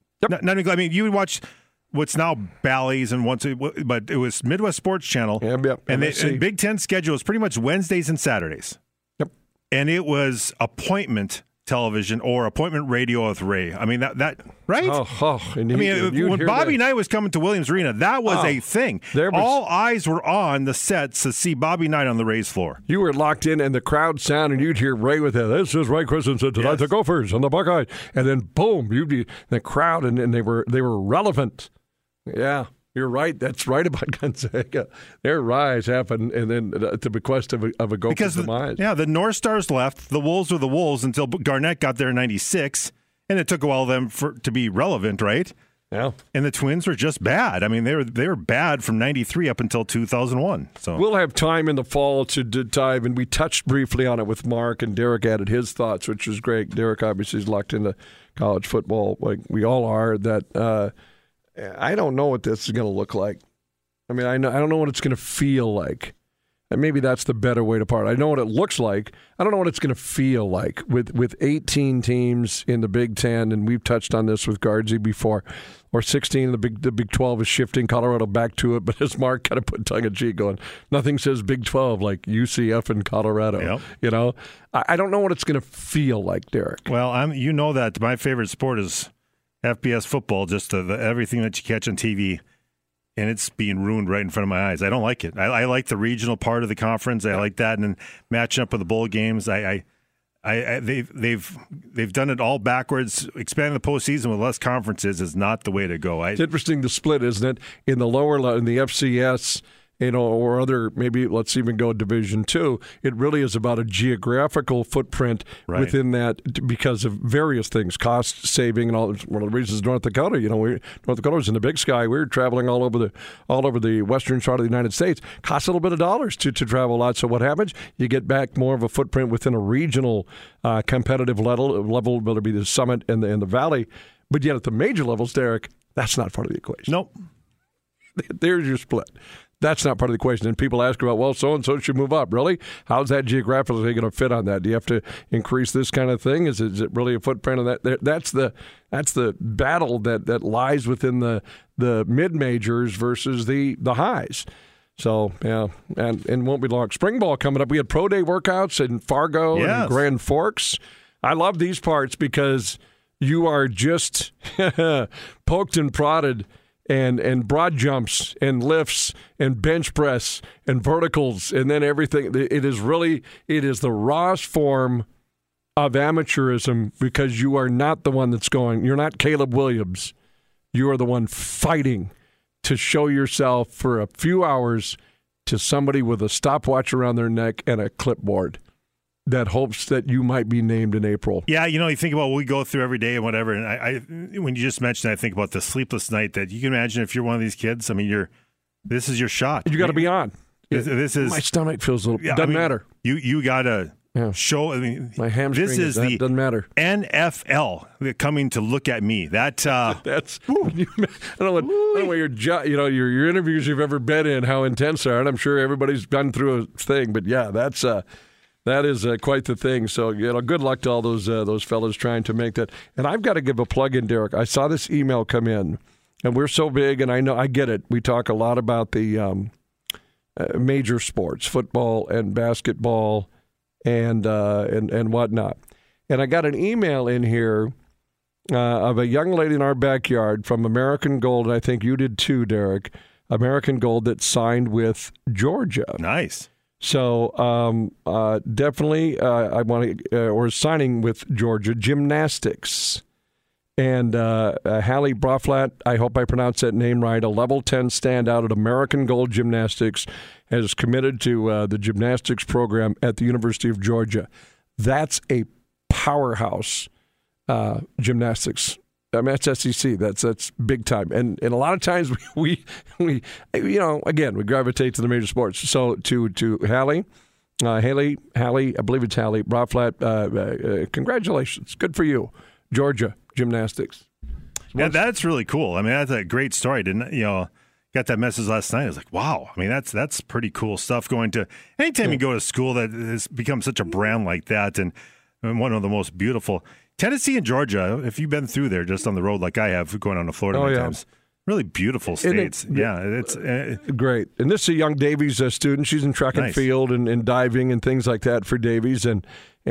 F: I mean, you would watch what's now Bally's, but it was Midwest Sports Channel.
E: Yep.
F: And the Big Ten schedule was pretty much Wednesdays and Saturdays.
E: Yep.
F: And it was appointment television or appointment radio with Ray. I mean, that right?
E: I
F: mean, when Bobby Knight was coming to Williams Arena, that was a thing. All eyes were on the sets to see Bobby Knight on the Rays floor.
E: You were locked in, and the crowd sound, and you'd hear Ray with it. This is Ray Christensen tonight, the Gophers and the Buckeyes, and then boom, you'd be the crowd, and they were relevant. Yeah. You're right. That's right about Gonzaga. Their rise happened, and then at the bequest of a Gopher's demise.
F: The North Stars left. The Wolves were the Wolves until Garnett got there in '96, and it took a while for them to be relevant, right?
E: Yeah.
F: And the Twins were just bad. I mean, they were bad from '93 up until 2001. So
E: we'll have time in the fall to dive, and we touched briefly on it with Mark, and Derek added his thoughts, which was great. Derek obviously is locked into college football, like we all are. That. I don't know what this is going to look like. I mean, I don't know what it's going to feel like. And maybe that's the better way to part. I know what it looks like. I don't know what it's going to feel like with 18 teams in the Big Ten, and we've touched on this with Guardsy before, or 16. The Big 12 is shifting Colorado back to it, but as Mark kind of put tongue-in-cheek going, nothing says Big 12 like UCF and Colorado.
F: Yep.
E: I don't know what it's going to feel like, Derek.
F: Well, that my favorite sport is FBS football, just everything that you catch on TV, and it's being ruined right in front of my eyes. I don't like it. I like the regional part of the conference. I like that, and then matching up with the bowl games. They've done it all backwards. Expanding the postseason with less conferences is not the way to go.
E: It's interesting the split, isn't it? In the in the FCS. Or other, maybe let's even go Division II. It really is about a geographical footprint within that because of various things, cost saving, and all. One of the reasons North Dakota, North Dakota was in the Big Sky. We were traveling all over the western part of the United States. Costs a little bit of dollars to travel a lot. So what happens? You get back more of a footprint within a regional competitive level, whether it be the Summit and the Valley. But yet at the major levels, Derek, that's not part of the equation.
F: Nope.
E: There's your split. That's not part of the question. And people ask about, well, so-and-so should move up. Really? How's that geographically going to fit on that? Do you have to increase this kind of thing? Is it really a footprint of that? That's the battle that lies within the mid-majors versus the highs. So, yeah, and it won't be long. Spring ball coming up. We had pro day workouts in Fargo and Grand Forks. I love these parts because you are just poked and prodded and broad jumps and lifts and bench press and verticals and then everything. It is the rawest form of amateurism because you are not the one that's going. You're not Caleb Williams. You are the one fighting to show yourself for a few hours to somebody with a stopwatch around their neck and a clipboard that hopes that you might be named in April.
F: Yeah, you think about what we go through every day and whatever, and I when you just mentioned, I think about the sleepless night that you can imagine if you're one of these kids. I mean, this is your shot.
E: You got to be on.
F: This is
E: my stomach feels a little. Doesn't matter.
F: You got to show. I mean,
E: my hamstring.
F: This is the
E: doesn't matter.
F: NFL coming to look at me. That's.
E: I don't know what your interviews you've ever been in, how intense they are, and I'm sure everybody's gone through a thing. But yeah, that is quite the thing. So, good luck to all those fellas trying to make that. And I've got to give a plug in, Derek. I saw this email come in, and we're so big, and I get it. We talk a lot about the major sports, football and basketball and whatnot. And I got an email in here of a young lady in our backyard from American Gold, and I think you did too, Derek, American Gold, that signed with Georgia.
F: Nice.
E: So definitely I want to, or signing with Georgia Gymnastics. And Hallie Braflat, I hope I pronounced that name right, a level 10 standout at American Gold Gymnastics, has committed to the gymnastics program at the University of Georgia. That's a powerhouse gymnastics. I mean, that's SEC. That's big time. And a lot of times we again, we gravitate to the major sports. So to Hallie, I believe it's Hallie Braflat, congratulations. Good for you. Georgia Gymnastics.
F: Yeah, that's really cool. I mean, that's a great story. Got that message last night. I was like, wow. I mean, that's pretty cool stuff. Going to anytime you go to school that has become such a brand like that, and one of the most beautiful. Tennessee and Georgia, if you've been through there just on the road like I have, going on to Florida many times, really beautiful states. It's
E: great. And this is a young Davies student. She's in track and field and diving and things like that for Davies. And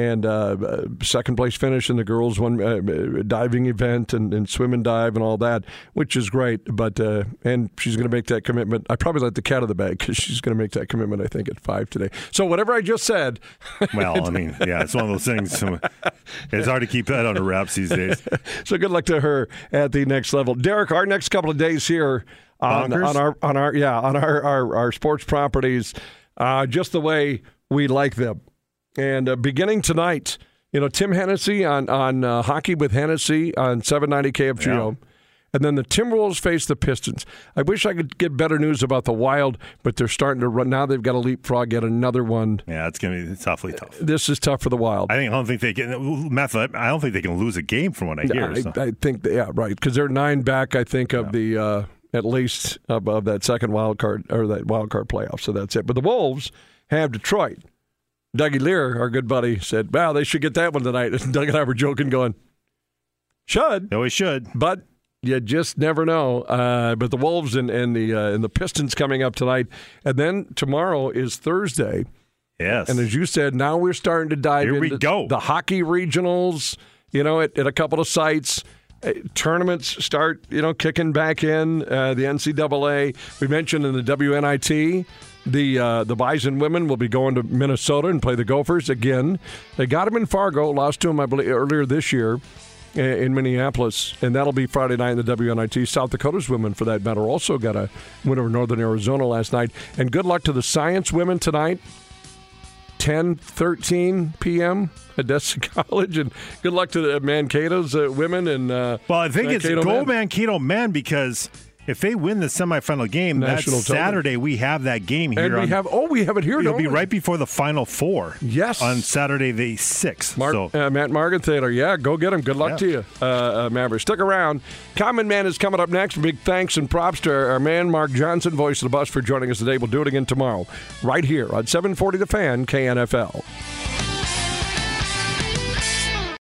E: second place finish in the girls' one diving event and swim and dive and all that, which is great. But and she's going to make that commitment. I probably let the cat out of the bag because she's going to make that commitment, I think, at 5 today. So whatever I just said.
F: Well, I mean, it's one of those things. It's hard to keep that under wraps these days.
E: So good luck to her at the next level. Derek, our next couple of days here on our sports properties, just the way we like them. And beginning tonight, Tim Hennessy on Hockey with Hennessy on 790 KFGO. Yeah. And then the Timberwolves face the Pistons. I wish I could get better news about the Wild, but they're starting to run. Now they've got to leapfrog yet another one.
F: Yeah, it's going to be awfully tough.
E: This is tough for the Wild.
F: I don't think they can lose a game from what I hear.
E: I think, right, because they're 9 back, I think, of the at least above that second wild card or that wild card playoff. So that's it. But the Wolves have Detroit. Dougie Lear, our good buddy, said, wow, they should get that one tonight. And Doug and I were joking, going, should.
F: No, we should.
E: But you just never know. But the Wolves and the Pistons coming up tonight. And then tomorrow is Thursday.
F: Yes.
E: And as you said, now we're starting to dive into the hockey regionals, at a couple of sites. Tournaments start, kicking back in. The NCAA. We mentioned in the WNIT, the Bison women will be going to Minnesota and play the Gophers again. They got them in Fargo, lost to them, I believe, earlier this year in Minneapolis, and that'll be Friday night in the WNIT. South Dakota's women, for that matter, also got a win over Northern Arizona last night. And good luck to the Science women tonight. 10:13 p.m. at Destin College, and good luck to the Mankato's women. And
F: well, I think it's go Mankato men because If they win the semifinal game,
E: National
F: that's Saturday. We have that game here.
E: And we have it here.
F: It'll be right before the Final Four.
E: Yes,
F: on Saturday the 6th.
E: Matt Morgenthaler, yeah, go get him. Good luck to you, Mavericks. Stick around. Common Man is coming up next. Big thanks and props to our man Mark Johnson, voice of the bus, for joining us today. We'll do it again tomorrow, right here on 740 The Fan, KNFL.